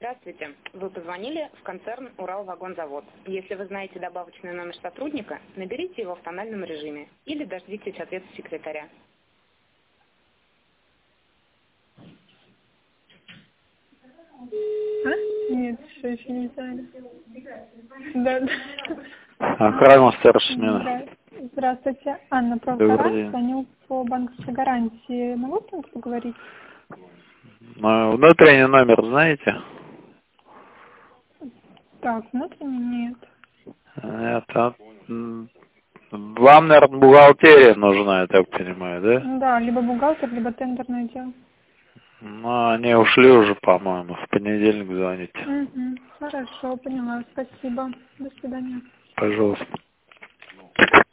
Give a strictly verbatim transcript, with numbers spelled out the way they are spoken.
Здравствуйте. Вы позвонили в концерн «Уралвагонзавод». Если вы знаете добавочный номер сотрудника, наберите его в тональном режиме или дождитесь ответа секретаря. А? Нет, все еще не взяли. Да, да. Охрана старшая смена. Здравствуйте. Анна Провгара. Звоню по банковской гарантии. Могу с кем-то поговорить? Внутренний номер знаете? Так, внутренний нет. Это... Вам, наверное, бухгалтерия нужна, я так понимаю, да? Да, либо бухгалтер, либо тендерное дело. Ну, они ушли уже, по-моему, в понедельник звоните. Угу. Хорошо, поняла. Спасибо. До свидания. Пожалуйста.